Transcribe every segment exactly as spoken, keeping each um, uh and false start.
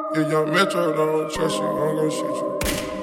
Yeah, young Metro don't trust you, I'm gon' shoot you.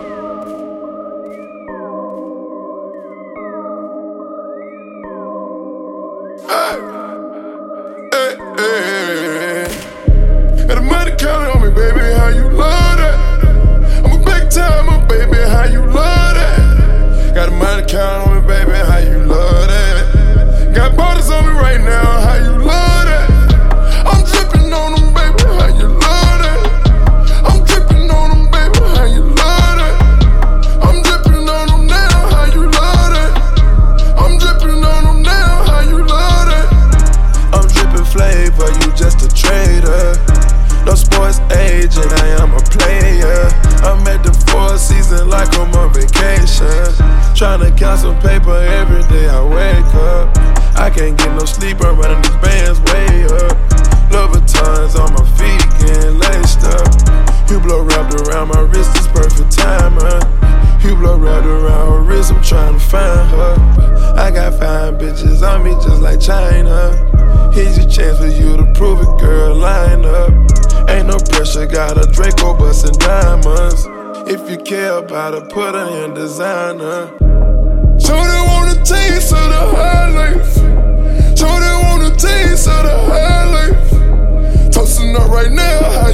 Hey, hey, hey, hey. Got a money counting on me, baby, how you love that? I'm a big timer, baby, how you love that? Got a money counting on me, baby, how you love that? Got borders on me right now, how you love that? I'm dripping on them, baby, how you love that? I'm dripping on them, baby, how you love that? I'm dripping on them now, how you love that? I'm dripping on them now, how you love that? I'm dripping flavor, you just a trader. No sports agent, I am a player. I'm at the Four Seasons like I'm on vacation. Tryna count some paper every day I wake up. I can't get no sleep, I'm running these bands way up. Louboutins on my feet, getting laced up. Hublot wrapped around my wrist, it's perfect timing. Hublot wrapped around her wrist, I'm trying to find her. I got fine bitches on me just like China. Here's your chance for you to prove it, girl, line up. Ain't no pressure, got a Draco bustin' diamonds. If you care about her, put her in designer. Shorty want a taste of the high life. Shorty want a taste of the high life. Toasting up right now, how